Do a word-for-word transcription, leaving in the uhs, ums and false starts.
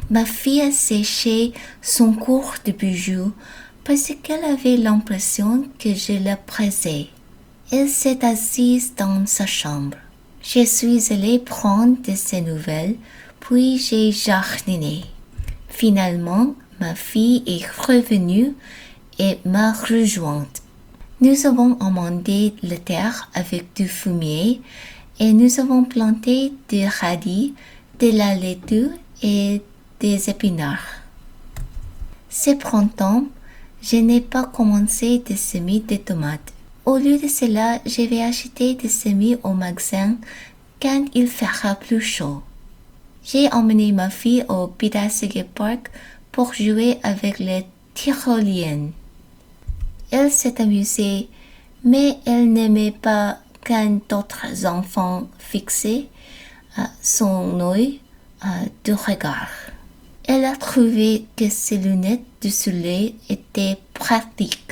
Ma fille a séché son cours de bijoux parce qu'elle avait l'impression que je la pressais. Elle s'est assise dans sa chambre. Je suis allée prendre de ses nouvelles, puis j'ai jardiné. Finalement, ma fille est revenue et m'a rejointe. Nous avons amendé la terre avec du fumier et nous avons planté des radis, de la laitue et des épinards. Ce printemps, je n'ai pas commencé de semer des tomates. Au lieu de cela, je vais acheter des semis au magasin quand il fera plus chaud. J'ai emmené ma fille au Pidassegue Park pour jouer avec les tyroliennes. Elle s'est amusée, mais elle n'aimait pas quand d'autres enfants fixaient euh, son œil euh, du regard. Elle a trouvé que ses lunettes de soleil étaient pratiques.